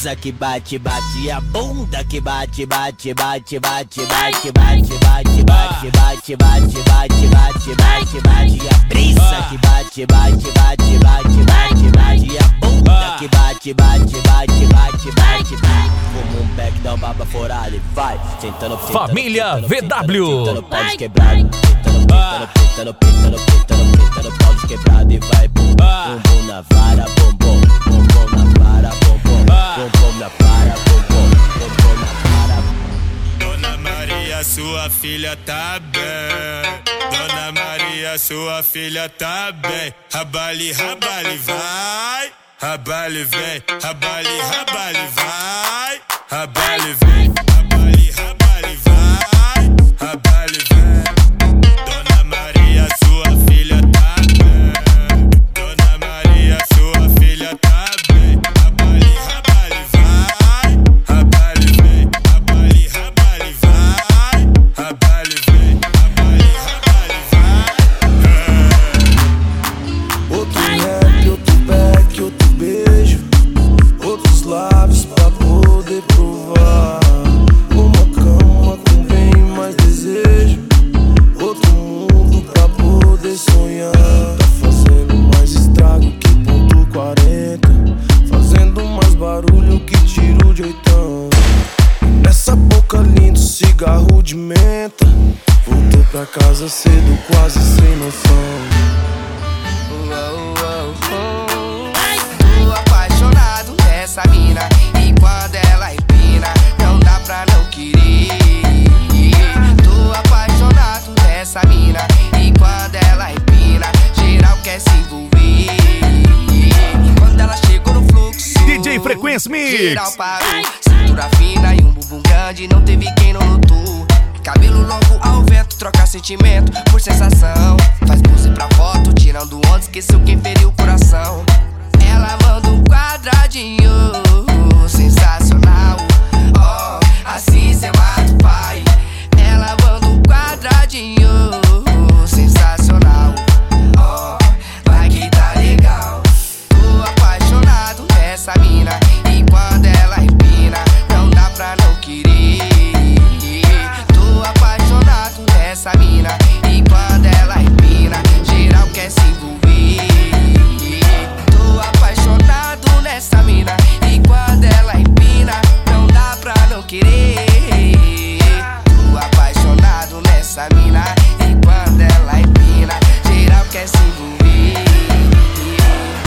brisa que bate, bate, a bunda que bate, bate, bate, bate, bate, bate, bate, bate, bate, bate, bate, bate, bate, bate, a brisa que bate, bate, bate, bate, bate, bate, a bunda que bate, bate, bate, bate, bate, bate. Como um back dá uma baba forada e vai sentando, Família VW. sentando pau de quebrado, sentando pau de quebrado e vai bum, bum, bum na vara, bum, bum, bum, bum na vara, bum, bum, bum, bum na vara, bum, bum, bum, bum na vara. Dona Maria, sua filha tá bem. Dona Maria, sua filha tá bem. Rabale, rabale, vai. Rabale, vem. Rabale, rabale, vai. Rabale, vem. Rabale, rabale, vai. Rabale, vem. Dona Maria, sua filha tá bem. Dona Maria, sua filha tá bem. Rabale, rabale, vai. Rabale, vem. Rabale, rabale, vai. Rabale, vem. Rabale, rabale, vai. Outro rap, outro back, outro beijo, outros lábios pra poder provar. Uma cama com bem mais desejo, outro mundo pra poder sonhar. Tá fazendo mais estrago que ponto 40, fazendo mais barulho que tiro de 8. Nessa boca linda, cigarro de menta. Voltou pra casa cedo, quase sem noção. Tô apaixonado nessa mina, e quando ela empina, não dá pra não querer. Tô apaixonado nessa mina, e quando ela empina, geral quer se envolver. Quando ela chegou no fluxo, DJ Frequência Mix. geral parou. Cintura fina e um bumbum grande, não teve quem não notou. Cabelo longo ao vento, troca sentimento por sensação. Faz pose pra foto, tirando onda, esqueceu quem feriu o coração. Ela manda um quadradinho, sensacional. Oh, assim cê mata o pai. Ela manda um quadradinho, sensacional. Oh, vai que tá legal. Tô apaixonado nessa mina, e quando ela empina, não dá pra não querer. Tô apaixonado nessa mina, e quando ela empina, geral quer se envolver. Tô apaixonado nessa mina, e quando ela empina, não dá pra não querer. Tô apaixonado nessa mina, e quando ela empina, geral quer se